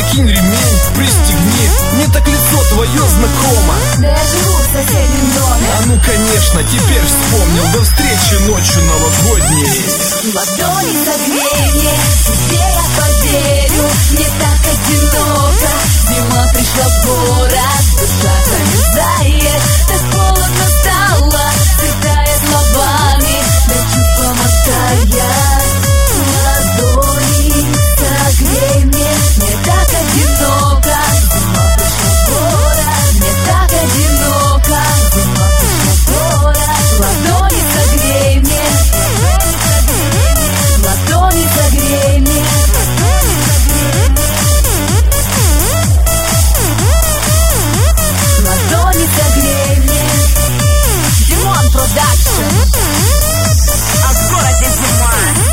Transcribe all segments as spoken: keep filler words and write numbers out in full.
Накинь ремень, пристегни, мне так лицо твое знакомо. Да я живу в соседнем доме. А ну конечно, теперь вспомнил. До встречи ночью новогодней. Ладони согрей мне, тебе я поверю. Мне так одиноко, зима пришла в город, душа замерзает, так холодно стало, цветает лобами, да чувства мотает. Ладони согрей мне, мне так одиноко, зима пришла в город, мне так одиноко, зима пришла в город. Ладони согрей мне, ладони согрей мне. Ладони согрей мне. Димон Продакшн. А в городе зима.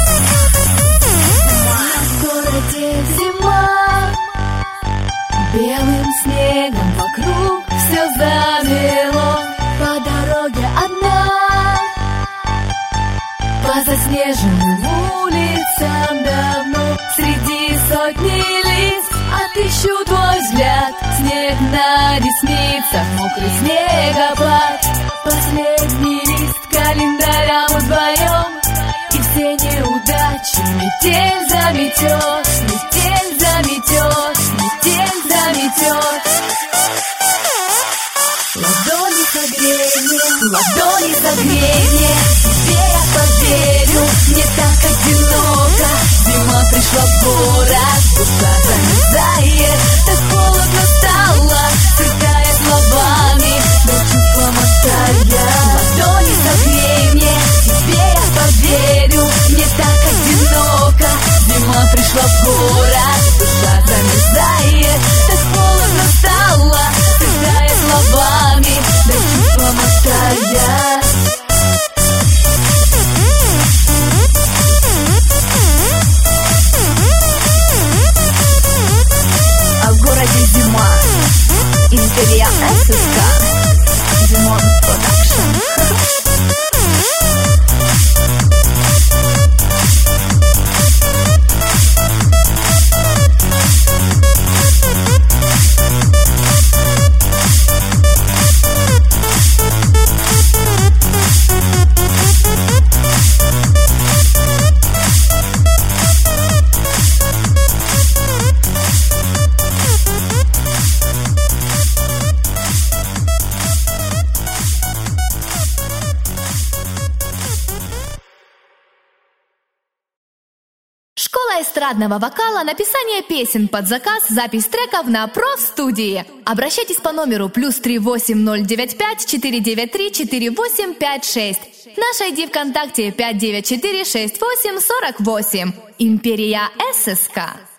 В городе зима. Белым снегом вокруг все замело. По дороге одна, по заснеженным улицам давно, среди сотни лиц отыщу твой взгляд. Снег на ресницах, мокрый снегопад, последний лист календаря мы вдвоем, и все неудачи метель заметет, метель заметет, метель заметет. Ладони согрей мне, ладони согрей мне, тебе я поверю, мне так одиноко, зима пришла в город, душа замерзает, так холодно стало, цветает лобами, да чувства мотает. Ладони согрей мне, тебе я поверю, мне так одиноко, зима пришла в город, душа замерзает, так холодно стало, цветает лобами, да чувства мотает. А в городе зима. Империя эс эс ка. Димон Продакшн. Школа эстрадного вокала, написание песен под заказ, запись треков на профстудии. Обращайтесь по номеру плюс три восемь ноль девять пять четыре девять три четыре восемь пять шесть. Наш ай ди ВКонтакте пять девять четыре шесть восемь сорок восемь. Империя эс эс ка.